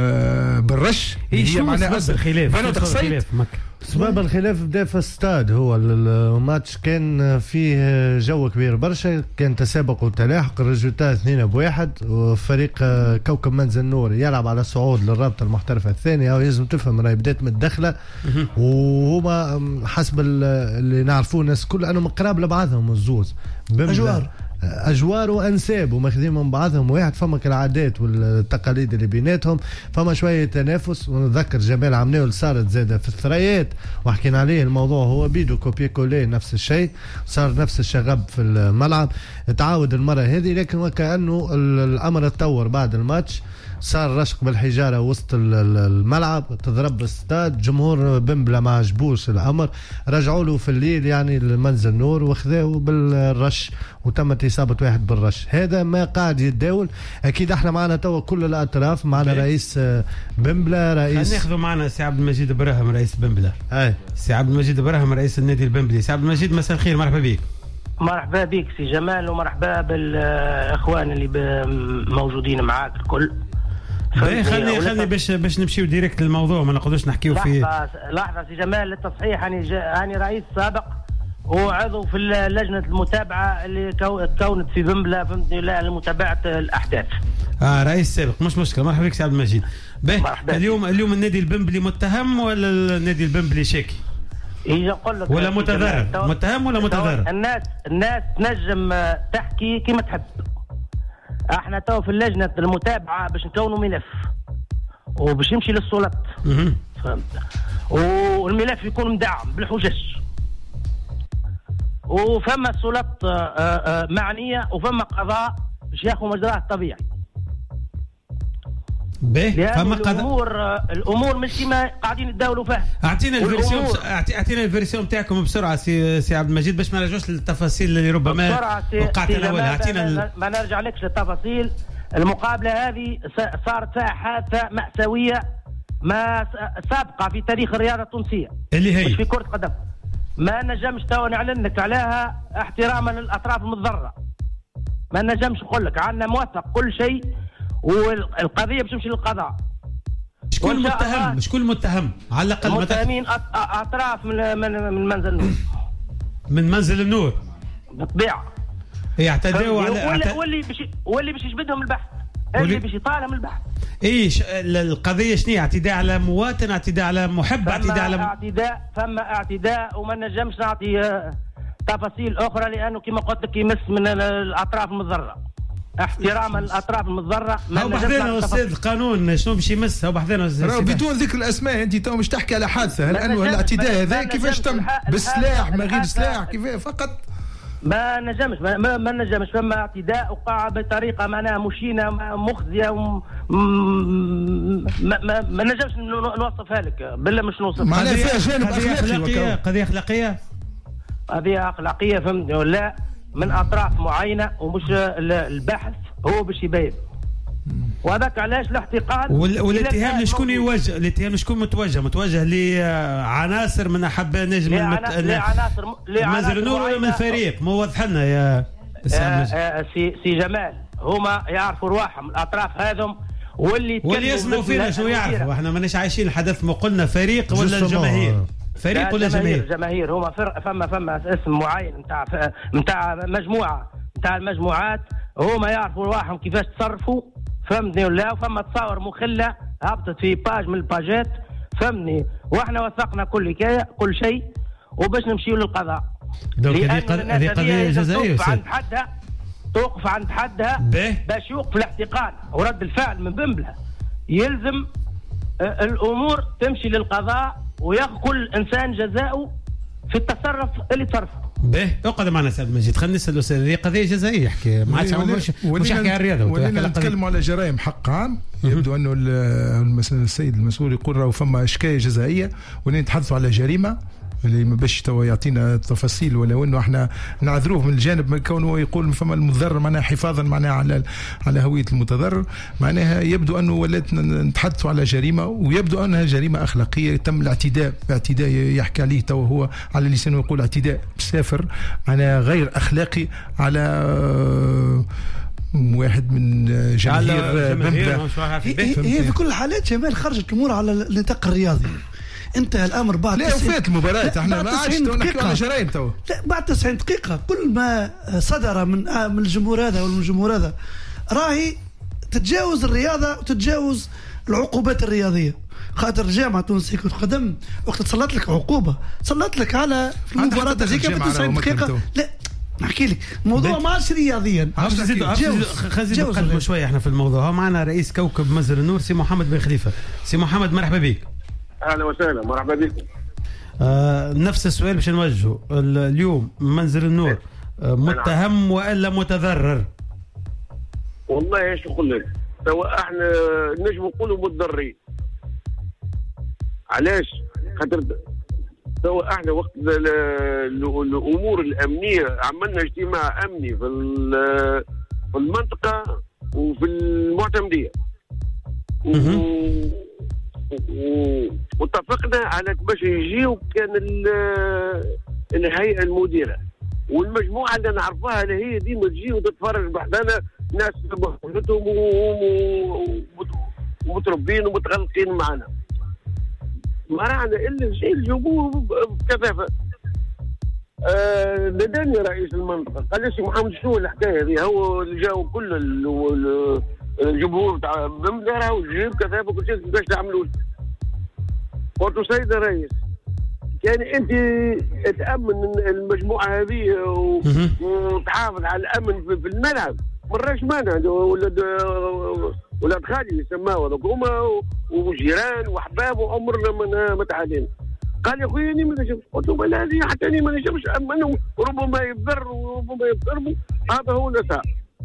بالرش. هي معناها الخلاف انا تخصيت سبب الخلاف بدا في الاستاد. هو الماتش كان فيه جو كبير برشا، كان تسابق وتلاحق، الريزولتا اثنين بواحد، وفريق كوكب منزل نور يلعب على صعود للرابطه المحترفه الثانيه. ولازم تفهم راهي بدات متدخله، وهما حسب اللي نعرفوه الناس كل انهم قراب لبعضهم الزوز، اجوار اجوار وانساب وماخذين من بعضهم واحد. فما العادات والتقاليد اللي بيناتهم، فما شويه تنافس. ونذكر جمال عمناول صارت زاده في الثريات وحكينا عليه الموضوع، هو بيدو كوبي كولي نفس الشيء، صار نفس الشغب في الملعب. تعاود المره هذه، لكن وكانه الامر تطور بعد الماتش، صار رشق بالحجاره وسط الملعب، تضرب الاستاد. جمهور بنبله ما عجبوش الامر، رجعوا له في الليل يعني المنزل نور وخذوه بالرش، وتمت اصابه واحد بالرش. هذا ما قاعد يتداول. اكيد احنا معنا توا كل الاطراف، معنا رئيس بنبله، رئيس ناخذوا معنا سي عبد المجيد براهم رئيس بنبله. اي سي عبد المجيد براهم رئيس النادي البنبلي. سي عبد المجيد مساء الخير، مرحبا بك. مرحبا بك سي جمال، ومرحبا بالاخوان اللي موجودين معاك الكل. خلني خلني باش باش نمشيو ديريكت للموضوع، ما نقعدوش نحكيو فيه. لحظه لحظه سي جمال للتصحيح، انا انا رئيس سابق وعضو في لجنه المتابعه اللي كونت في بنبله، فهمتني، لمتابعه الاحداث. اه رئيس سابق، مش مشكله. مرحبا بك سي عبد المجيد. اليوم اليوم النادي البنبلي متهم ولا النادي البنبلي شاكي؟ يجي نقول لك ولا متضرر؟ متهم ولا متضرر؟ الناس الناس تنجم تحكي كما تحب. احنا تو في اللجنه المتابعه باش نكونوا ملف وباش يمشي للسلطات، فهمت، والملف يكون مدعم بالحجج، وفما السلطات معنيه، وفما قضاء باش ياخذ مجراه الطبيعي. فما الامور الامور مش كما قاعدين يتداولوا فيها. اعطينا الفيرسيون اعطينا الفيرسيون تاعكم بسرعه سي سي عبد المجيد، باش ما نرجعوش للتفاصيل اللي ربما وقعت انا ولا. اعطينا ال... ما نرجع لكش للتفاصيل. المقابله هذه صارت فيها حادثه مأساويه ما سابقه في تاريخ الرياضه التونسيه، اللي هي مش في كره قدم. ما نجمش تو نعلن لك عليها احتراما للاطراف المتضرره. ما نجمش نقول لك، عندنا موثق كل شيء، والقضيه باش تمشي للقضاء. شكون المتهم؟ شكون المتهم؟ على الاقل المتهمين اطراف من من من منزل النور. من منزل النور بالطبيعه يعتدوا على واللي واللي باش واللي باش يجبدهم البحث، اللي باش يطالهم البحث. ايش القضيه؟ شنو اعتداء على مواطن، اعتداء على محب، اعتداء على اعتداء فما اعتداء، وما نجمش نعطي تفاصيل اخرى لانه كما قلت لك يمس من الاطراف المتضرره، احتراما للاطراف المتضرره. هاو بحثنا استاذ القانون شنو باش يمس، هاو بحثنا بدون ذكر الاسماء. انت تو مش تحكي على حادثه، هل انه الاعتداء هذا كيفاش تم؟ بالسلاح ما غير سلاح كيف فقط؟ ما نجمش ما, ما نجمش. فما اعتداء وقع بطريقه معناها مشينه مخزيه وم... ما, ما, ما نجمش نوصفها لك بالله، مش نوصفها. معناها فيها جانب اخلاقي. قضيه اخلاقيه قضيه اخلاقيه فهمتني ولا، من اطراف معينه، ومش البحث هو باش يبين. وهذاك علاش الاحتقان والاتهام لشكون يوجه؟ الاتهام لشكون متوجه؟ متوجه لعناصر من احباء نجم لعناصر منزل النور ولا من الفريق؟ موضح لنا يا سي سي جمال. هما يعرفوا رواحهم الاطراف هذم، واللي واللي يسمعوا فينا شو يعرفوا. احنا ماناش عايشين الحدث، ما قلنا فريق ولا الجماهير؟ فريق ولا جماهير؟ جماهير. هما فرق، فما فما اسم معين نتاع نتاع مجموعه نتاع المجموعات، هما يعرفوا رواحهم كيفاش تصرفوا، فهمتني ولا؟ وفما تصاور مخله هبطت في باج من الباجات، فهمني، واحنا وثقنا كل كي كل شيء، وباش نمشيو للقضاء. هذه قضيه جزائيه توقف عند حدها، توقف عند حدها باش يوقف الاحتقان ورد الفعل من بنبله. يلزم الامور تمشي للقضاء، وياخذ كل انسان جزاؤه في التصرف اللي تصرفه. باهي اقعد معنا سيد مجيد، خلينا نسال الاستاذ. هذه قضيه جزائيه يحكي، ما عادش مش يحكي على الرياضه، ولينا نتكلموا على جرائم حق عام. يبدو انه السيد المسؤول يقول راهو فما شكايه جزائيه، ولينا نتحدثوا على جريمه اللي ما باش توا يعطينا التفاصيل، ولو انه احنا نعذروه من الجانب من كونه يقول فما المتضرر معناها حفاظا معناها على على هويه المتضرر، معناها يبدو انه ولات نتحدثوا على جريمه، ويبدو انها جريمه اخلاقيه تم الاعتداء، اعتداء يحكي عليه توا هو على لسانه يقول اعتداء سافر معناها غير اخلاقي على واحد من جماهير بمبلة. هي, هي في كل الحالات جمال خرجت الامور على النطاق الرياضي. انتهى الامر بعد لا وفات المباراه، احنا ما عادش نحكي على جرائم تو. لا بعد تسعين دقيقه كل ما صدر من من الجمهور هذا ومن الجمهور هذا راهي تتجاوز الرياضه وتتجاوز العقوبات الرياضيه. خاطر الجامعه التونسيه كنت قدم وقت تصلت لك عقوبه صلت لك على في المباراه هذيك ب تسعين دقيقه. لا نحكي لك الموضوع ما عادش رياضيا. خلينا نقدموا شويه احنا في الموضوع. معنا رئيس كوكب منزل النور سي محمد بن خليفه. سي محمد مرحبا بك. اهلا وسهلا مرحبا بكم. آه نفس السؤال باش نوجهه اليوم. منزل النور آه متهم والا متضرر؟ والله ايش نقول لك، توا احنا نجم نقولوا متضررين. علاش؟ خاطر توا احنا وقت الامور الامنيه عملنا اجتماع امني في في المنطقه وفي المعتمديه واتفقنا على باش يجيو كان الهيئه المديره والمجموعه اللي نعرفها اللي هي ديما تجي وتتفرج بحدنا، ناس بحثهم ومتربين ومتغلقين معنا. ما رانا الا الشيء الجمهور بكثافه. آه ناداني رئيس المنطقه قال لي سي محمد شنو الحكايه هذه؟ هو اللي جاوا كل الجمهور تاع بمدارها والجيب كثافه وكل شيء كيفاش تعملوا؟ قلت له سيد الرئيس كان انت تامن المجموعه هذه وتحافظ على الامن في الملعب، ما راش مانع ولاد ولاد خالي يسماو هذوك هما وجيران واحباب وعمرنا ما تعادينا. قال يا خويا اني ما نجمش. قلت له لا هذه حتى اني ما نجمش امنهم، ربما يضر وربما يضربوا، هذا هو النساء.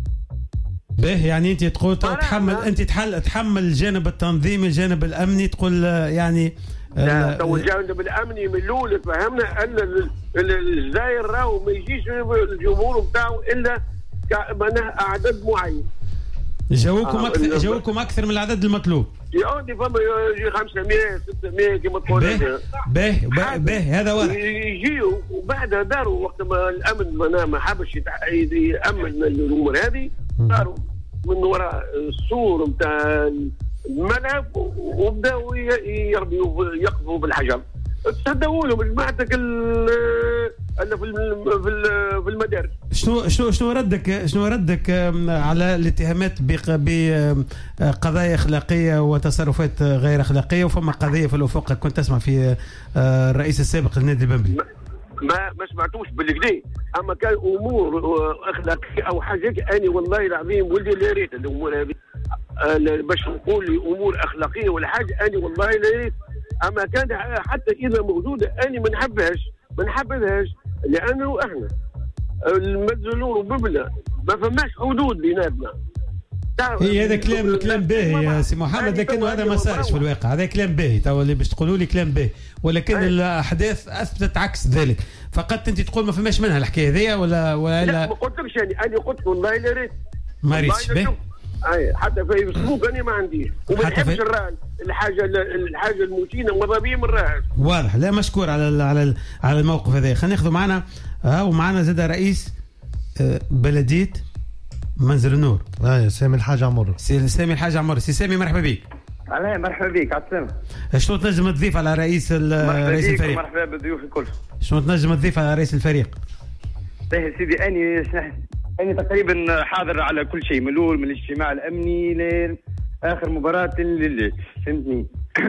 به يعني انت تقول تحمل انت تحل تحمل الجانب التنظيمي الجانب الامني تقول يعني لا تو الجانب الامني من الاول فهمنا ان الجزائر راهو ما يجيش الجمهور بتاعه الا معناها اعداد معين. جاوكم آه اكثر جاوكم اكثر من العدد المطلوب. يعودي فما يجي خمسمية ستمية كما تقول. به به به هذا واحد يجيوا وبعدها داروا وقت ما الامن ما حبش يامن الامور هذه، داروا من وراء السور نتاع الملعب وبداوا يربيوا يقفوا بالحجر. تصدقوا لهم جماعتك اللي في في المدارس. شنو شنو شنو ردك شنو ردك على الاتهامات بقضايا اخلاقيه وتصرفات غير اخلاقيه، وفما قضيه في الافق كنت تسمع في الرئيس السابق للنادي البنبلي؟ ما ما سمعتوش بالكدا، اما كان امور اخلاقيه او حاجات اني والله العظيم ولدي لا ريت الامور هذه باش نقول لي امور اخلاقيه ولا حاجه اني والله لا ريت. اما كان حتى اذا موجوده اني ما نحبهاش ما نحبذهاش، لانه احنا المنزلون وببله ما فماش حدود بيناتنا. هي هذا كلام كلام باهي يا سي محمد، لكن هذا ما صارش في الواقع. هذا كلام باهي تو اللي باش تقولوا لي كلام باهي، ولكن أي. الاحداث اثبتت عكس ذلك. فقط انت تقول ما فماش منها الحكايه هذه ولا ولا لا؟ ما قلتلكش يعني انا قلت والله لا ريت ما ريتش به. اي حتى في اسلوب انا ما عنديش وما نحبش الرهن. الحاجه الحاجه الموتينه وماذا بيه من الرهن. واضح. لا مشكور على على على الموقف هذا. خلينا ناخذ معنا ها ومعنا زاد رئيس بلديه منزل النور. اي سامي الحاج عمر. سي سامي الحاج عمر. سي سامي مرحبا بك. اهلا مرحبا بك. على السلامه. شنو تنجم تضيف على رئيس رئيس الفريق؟ مرحبا بالضيوف الكل. شنو تنجم تضيف على رئيس الفريق؟ باهي سيدي اني اني تقريبا حاضر على كل شيء من الاول من الاجتماع الامني لاخر مباراه لله، فهمتني.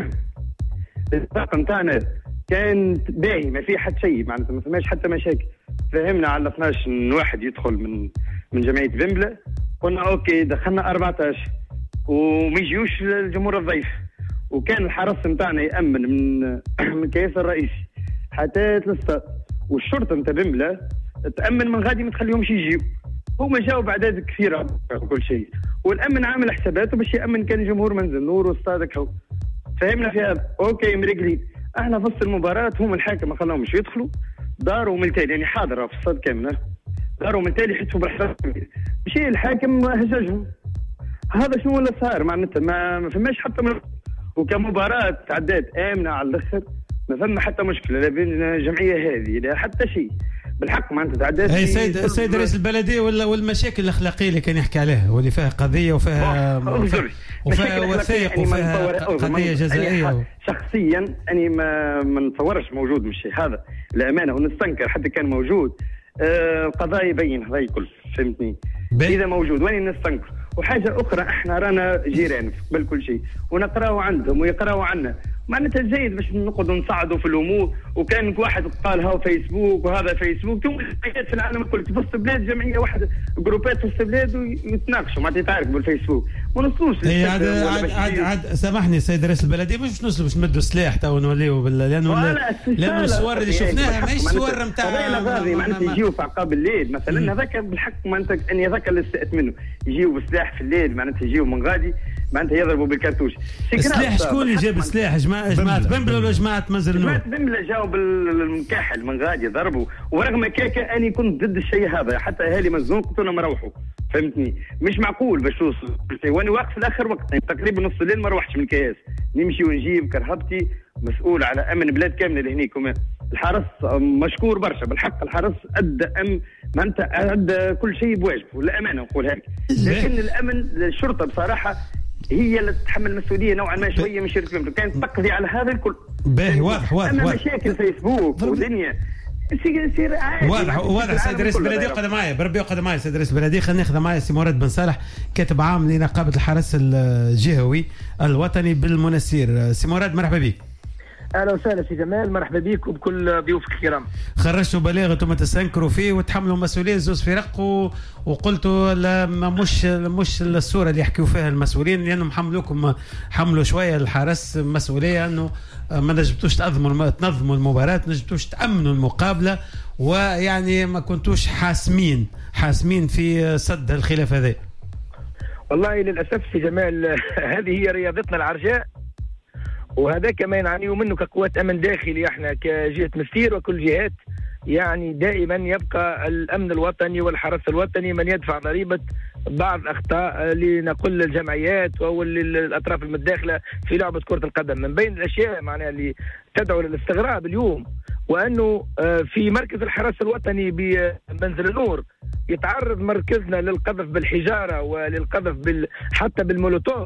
الاتفاق نتاعنا كان باهي ما في حتى شيء، معناتها ما فماش حتى مشاكل. فهمنا على اثناش واحد يدخل من من جمعيه بمبله، قلنا اوكي دخلنا أربعطاش وما يجيوش الجمهور الضيف، وكان الحرس نتاعنا يامن من من كياس الرئيسي حتى الاستاد، والشرطه نتاع بمبله تامن من غادي ما تخليهمش يجيو. هما جاوا باعداد كثيره وكل شيء، والامن عامل حساباته باش يامن كان جمهور منزل نور واستاد هكا. فهمنا في هذا اوكي مريقلين. احنا في وسط المباراه هم الحاكم ما خلاهمش يدخلوا، داروا من التالي يعني حاضره في الصد كامله، داروا من التالي يحسوا بالحرس، مشي الحاكم هججهم. هذا شنو اللي صار معناتها؟ ما, ما فماش حتى من... وكمباراه تعدات امنه على الاخر، ما فما حتى مشكله لا بين الجمعيه هذه لا حتى شيء بالحق معناتها تعدات. اي سيد سيد رئيس البلديه ولا والمشاكل الاخلاقيه اللي كان يحكي عليها واللي فيها قضيه وفيها وفيها وثائق وفيها قضيه جزائيه. شخصيا اني ما ما نتصورش موجود من الشيء هذا الامانه، ونستنكر حتى كان موجود. آه قضايا يبين هذا الكل فهمتني اذا موجود وين نستنكر. وحاجه اخرى احنا رانا جيران قبل كل شيء ونقراو عندهم ويقراو عنا، معناتها جيد باش نقعدوا نصعدوا في الامور. وكان واحد قال هاو فيسبوك وهذا فيسبوك، ثم في العالم الكل في وسط البلاد جمعيه واحده جروبات في وسط البلاد ويتناقشوا معناتها يتعاركوا بالفيسبوك ما نوصلوش. اي عاد عاد عاد, عاد سامحني سيد رئيس البلديه مش نوصلوا باش نمدوا السلاح تو نوليو لانه لانه الصور اللي شفناها ماهيش صور نتاع معناتها يجيو في عقاب الليل مثلا. هذاك بالحق معناتها اني هذاك اللي استأت منه يجيو بالسلاح في الليل معناتها يجيو من غادي معناتها يضربوا بالكرتوش. السلاح شكون اللي جاب السلاح؟ جماعه جماعه بنبله ولا جماعه منزل النور؟ جماعه بنبله جاوا بالمكاحل من غادي ضربوا. ورغم كيكا اني كنت ضد الشيء هذا، حتى اهالي مزنوق قلت لهم روحوا فهمتني، مش معقول باش توصل وانا واقف في الاخر وقت يعني تقريبا نص الليل ما روحتش من الكياس، نمشي ونجيب كرهبتي مسؤول على امن بلاد كامله لهنيك. الحرس مشكور برشا بالحق، الحرس ادى ام ما انت ادى كل شيء بواجبه للامانه نقولها لك. لكن الامن الشرطه بصراحه هي اللي تتحمل المسؤوليه نوعا ما شويه من شركه الامن، كانت تقضي على هذا الكل. باهي واضح واضح اما مشاكل فيسبوك ودنيا يصير عادي. واضح واضح. سيد رئيس البلديه قعد معايا بربي قعد معايا سيد رئيس البلديه. خلينا ناخذ معايا سي مراد بن صالح كاتب عام لنقابه الحرس الجهوي الوطني بالمنسير. سي مراد مرحبا بك. اهلا وسهلا سي جمال، مرحبا بك وبكل ضيوفك الكرام. خرجتوا بلاغ انتم تستنكروا فيه وتحملوا مسؤوليه زوز فرق و... وقلتوا لا مش مش الصوره اللي يحكيوا فيها المسؤولين، لانهم حملوكم حملوا شويه الحرس مسؤوليه انه ما نجبتوش تنظموا تنظموا المباراه، ما نجبتوش تامنوا المقابله، ويعني ما كنتوش حاسمين حاسمين في سد الخلاف هذا. والله للاسف سي جمال هذه هي رياضتنا العرجاء، وهذا كما نعانيه منه كقوات امن داخلي احنا كجهه مستير وكل جهات. يعني دائما يبقى الامن الوطني والحرس الوطني من يدفع ضريبه بعض اخطاء لنقل للجمعيات او للاطراف المتداخله في لعبه كره القدم. من بين الاشياء معناها اللي تدعو للاستغراب اليوم وانه في مركز الحرس الوطني بمنزل النور يتعرض مركزنا للقذف بالحجاره وللقذف بال حتى بالمولوتوف،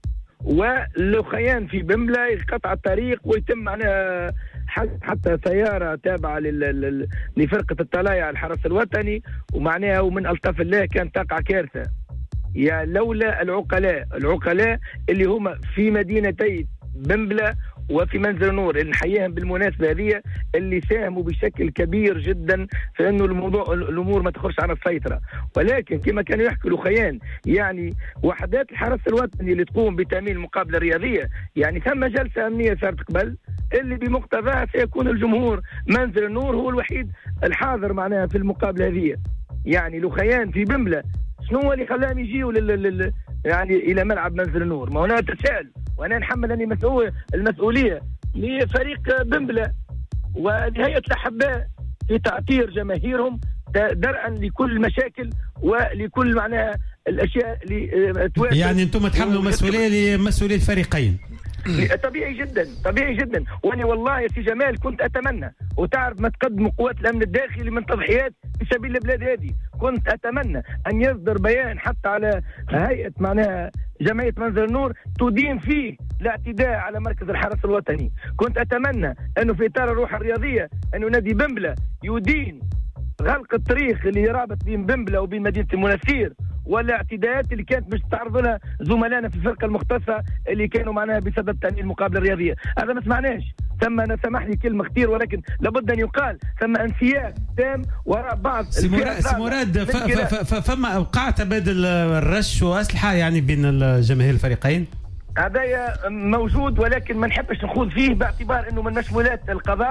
والخيان في بمبلة يقطع الطريق ويتم معناها حتى سيارة تابعة لفرقة الطلايع الحرس الوطني، ومعناها ومن ألطاف الله كان تقع كارثة. يا لولا العقلاء العقلاء اللي هم في مدينتي بمبلة وفي منزل النور اللي نحييهم بالمناسبه هذه، اللي ساهموا بشكل كبير جدا في انه الموضوع الامور ما تخرجش عن السيطره. ولكن كما كانوا يحكوا الخيان يعني وحدات الحرس الوطني اللي تقوم بتامين المقابله الرياضيه، يعني ثم جلسه امنيه صارت قبل اللي بمقتضاها سيكون الجمهور منزل النور هو الوحيد الحاضر معناها في المقابله هذه. يعني الخيان في بمبله شنو هو اللي خلاهم يجيوا لل يعني الى ملعب منزل النور؟ ما هنا تساءل وانا نحمل اني مسؤول المسؤوليه لفريق بمبله ولهيئه الاحباء في تعطير جماهيرهم درءا لكل المشاكل ولكل معناها الاشياء اللي توافق. يعني انتم تحملوا مسؤوليه لمسؤوليه الفريقين. طبيعي جدا طبيعي جدا. وانا والله يا سي جمال كنت اتمنى وتعرف ما تقدم قوات الامن الداخلي من تضحيات في سبيل البلاد هذه، كنت اتمنى ان يصدر بيان حتى على هيئه معناها جمعيه منزل النور تدين فيه الاعتداء على مركز الحرس الوطني. كنت اتمنى انه في اطار الروح الرياضيه انه نادي بمبله يدين غلق الطريق اللي رابط بين بمبله وبين مدينه المنسير والاعتداءات اللي كانت باش تعرض لها زملائنا في الفرقه المختصه اللي كانوا معناها بسبب تامين المقابله الرياضيه. هذا ما سمعناش. ثم انا سامح لي كلمه كثير ولكن لابد ان يقال ثم انسياب تام وراء بعض. سي مراد فما وقع تبادل الرش واسلحه يعني بين الجماهير الفريقين؟ هذا موجود ولكن ما نحبش نخوض فيه باعتبار انه من مشمولات القضاء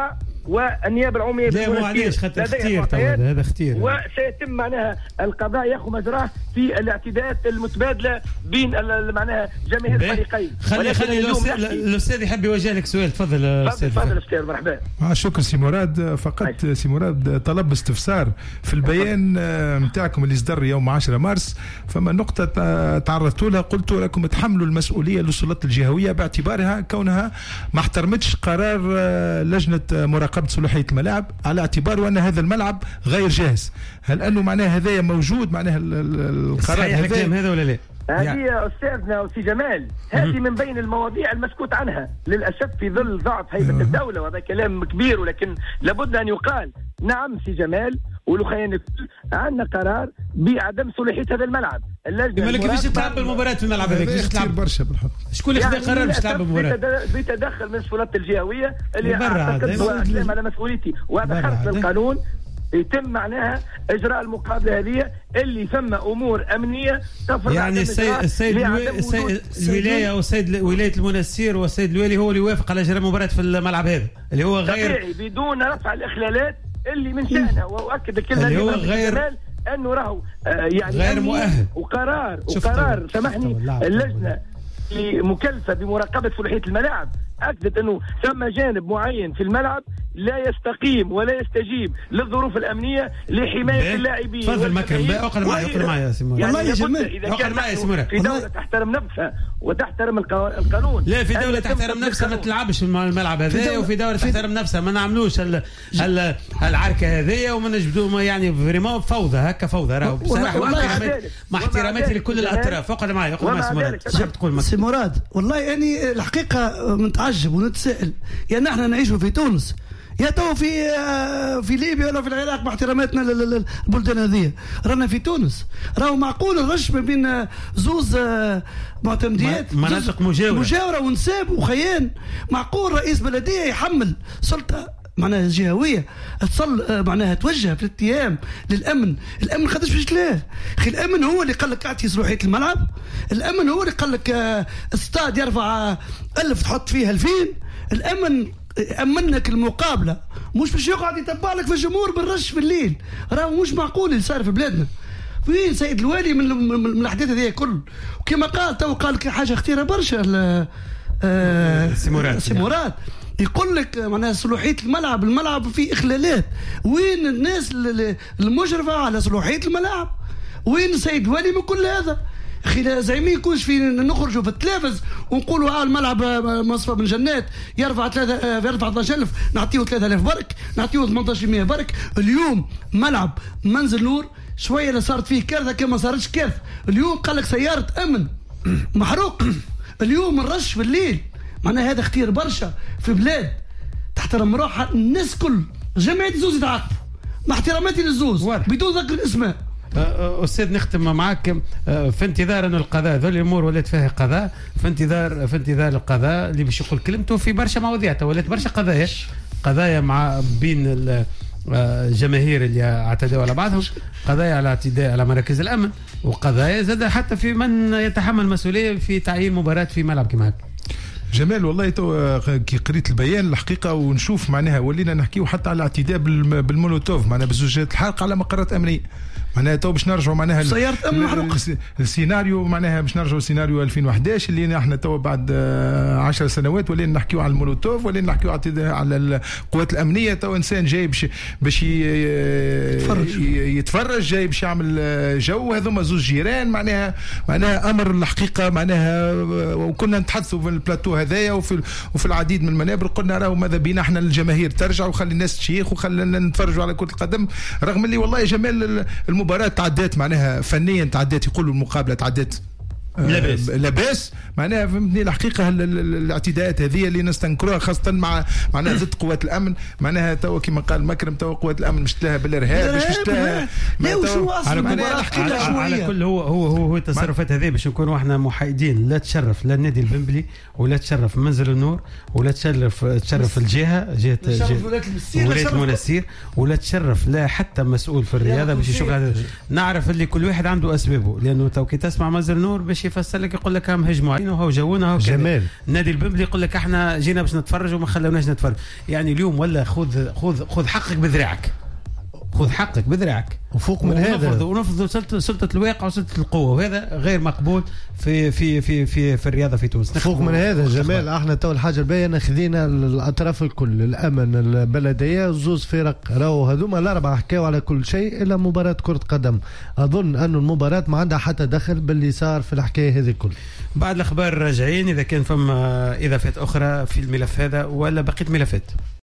والنيابه العموميه لا مو علاش خاطر اختير هذا اختير وسيتم معناها القضاء ياخذ مجراه في الاعتداءات المتبادله بين معناها جميع الفريقين. خلي خلي الاستاذ يحب يوجه لك سؤال. تفضل استاذ. تفضل استاذ. مرحبا. مع شكر سي مراد. فقط سي مراد طلب استفسار في البيان نتاعكم اللي صدر يوم عشرة مارس، فما نقطه تعرضت لها قلت لكم تحملوا المسؤوليه للسلطات الجهويه باعتبارها كونها ما احترمتش قرار لجنه مراقبه صلاحيه الملاعب على اعتبار ان هذا الملعب غير جاهز. هل انه معناها هذا موجود معناها القرار هذا الكلام هذا ولا لا؟ هذه يا استاذنا وسي جمال هذه من بين المواضيع المسكوت عنها للاسف في ظل ضعف هيبه الدوله، وهذا كلام كبير ولكن لابد ان يقال. نعم سي جمال ولو عندنا قرار بعدم صلاحيه هذا الملعب. اللجنه كيفاش تلعب المباراه في الملعب هذاك؟ كيفاش تلعب برشا بالحق؟ شكون اللي خذا قرار باش تلعب المباراه؟ بتدخل من السلطات الجهويه اللي اعتقد على مسؤوليتي وهذا خرق للقانون. يتم معناها اجراء المقابله هذه اللي ثم امور امنيه تفرض يعني السيد السيد الولايه والسيد ولايه المنسير والسيد الوالي هو اللي يوافق على اجراء المباراه في الملعب هذا اللي هو غير طبيعي بدون رفع الاخلالات اللي من شأنه. واؤكد الكلمه اللي هو غير انه راهو آه يعني غير مؤهل وقرار وقرار سامحني اللجنه اللي مكلفه بمراقبه صلاحيه الملاعب اكدت انه ثم جانب معين في الملعب لا يستقيم ولا يستجيب للظروف الامنيه لحمايه اللاعبين. تفضل مكرم اقرا معي اقرا معي يا سيمور. والله يا جماعه اقرا معي يا سيمور. في دوله تحترم نفسها وتحترم القانون. لا في دوله تحترم نفسها ما تلعبش الملعب هذايا، وفي دوله تحترم نفسها ما نعملوش العركه هذيا وما نجبدوا يعني فريمون فوضى هكا فوضى راهو بصراحه. مع احتراماتي لكل الاطراف. اقرا معي اقرا معي سيمور. شنو تقول سي مراد؟ والله يعني الحقيقه متعجب ونتسائل يعني احنا نعيشوا في تونس يا تو في في ليبيا ولا في العراق مع احتراماتنا للبلدان هذه. رانا في تونس راهو معقول الرش ما بين زوز معتمديات مناطق مجاوره مجاوره ونساب وخيان. معقول رئيس بلديه يحمل سلطه معناها جهويه تصل معناها توجه في الاتهام للامن؟ الامن خدش في جلاه اخي. الامن هو اللي قال لك اعطي صلاحيه الملعب. الامن هو اللي قال لك استاد يرفع ألف تحط فيها ألفين. الامن امنك المقابله مش باش يقعد يتبع لك في الجمهور بالرش في الليل. راهو مش معقول اللي صار في بلادنا. فين سيد الوالي من, من الاحداث هذه كل؟ وكما قال تو قال حاجه اختيره برشا آه سي مراد يقول لك معناها صلاحيه الملعب. الملعب فيه اخلالات. وين الناس المشرفه على صلاحيه الملاعب؟ وين السيد الوالي من كل هذا؟ اخي زعيمين يكونش في نخرجوا في التلفز ونقولوا اه الملعب مصفى من جنات يرفع ثلاثة يرفع اثنا عشر ألف نعطيه ثلاثة آلاف برك نعطيه ثمانية عشر مئة برك. اليوم ملعب منزل نور شويه اللي صارت فيه كارثه كما صارتش كارثه. اليوم قال لك سياره امن محروق. اليوم الرش في الليل. معناها هذا اختيار برشا في بلاد تحترم روحها الناس كل جمعيه الزوز يتعاقبوا مع احتراماتي للزوز بدون ذكر الاسماء. أستاذ نختم معك في انتظار أن القضاء ذو الأمور ولات فيها قضاء في انتظار في انتظار القضاء اللي باش يقول كلمته في برشا مواضيع. ولات برشا قضايا قضايا مع بين الجماهير اللي اعتدوا على بعضهم، قضايا على اعتداء على مراكز الأمن، وقضايا زاد حتى في من يتحمل مسؤولية في تعيين مباراة في ملعب كما هكا. جمال والله تو كي قريت البيان الحقيقه ونشوف معناها ولينا نحكيو حتى على الاعتداء بالمولوتوف معناها بزوجات الحرق على مقرات امنيه. معناها تو باش نرجعوا معناها سيارة أمن محروقة. السيناريو معناها باش نرجعوا سيناريو ألفين وأحد عشر اللي احنا تو بعد عشر سنوات ولينا نحكيو على المولوتوف ولينا نحكيو على القوات الامنيه. تو انسان جاي باش باش يتفرج جاي باش يعمل جو. هذوما زوج جيران معناها معناها امر الحقيقه معناها. وكنا نتحدثوا في البلاتو هذايا وفي وفي العديد من المنابر قلنا راهو ماذا بينا احنا الجماهير ترجع وخلي الناس تشيخ وخلينا نتفرجوا على كرة القدم. رغم اللي والله يا جمال المباراة تعدات معناها فنيا تعدات يقولوا المقابلة تعدات لاباس لاباس معناها فهمتني. الحقيقه الاعتداءات هذه اللي نستنكروها خاصه مع معناها ضد قوات الامن معناها تو كما قال مكرم تو قوات الامن مش تلاها بالارهاب مش تلاها لا وشو على كل على, على كل هو هو هو, هو التصرفات هذه باش نكونوا احنا محايدين. لا تشرف لا النادي البنبلي ولا تشرف منزل النور ولا تشرف تشرف الجهه جهه ولايه المنسير ولا تشرف لا حتى مسؤول في الرياضه باش يشوف هذا. نعرف اللي كل واحد عنده اسبابه لانه تو كي تسمع منزل النور باش كيف فسر لك يقول لك هم هجموا علينا وهو جونا جمال نادي البمبلي يقول لك احنا جينا باش نتفرج وما خلوناش نتفرج. يعني اليوم ولا خذ خذ خذ حقك بذراعك، خذ حقك بذراعك وفوق من هذا ونفرض سلطة, سلطة الواقع وسلطة القوة، وهذا غير مقبول في في في في, في الرياضة في تونس. فوق من هذا جمال احنا تو الحاجة الباينة خذينا الاطراف الكل، الامن، البلدية، زوز فرق راهو هذوما الاربعة حكاوا على كل شيء الا مباراة كرة قدم. اظن انه المباراة ما عندها حتى دخل باللي صار في الحكاية هذه كل. بعد الاخبار راجعين اذا كان فما اضافات اخرى في الملف هذا ولا بقيت ملفات.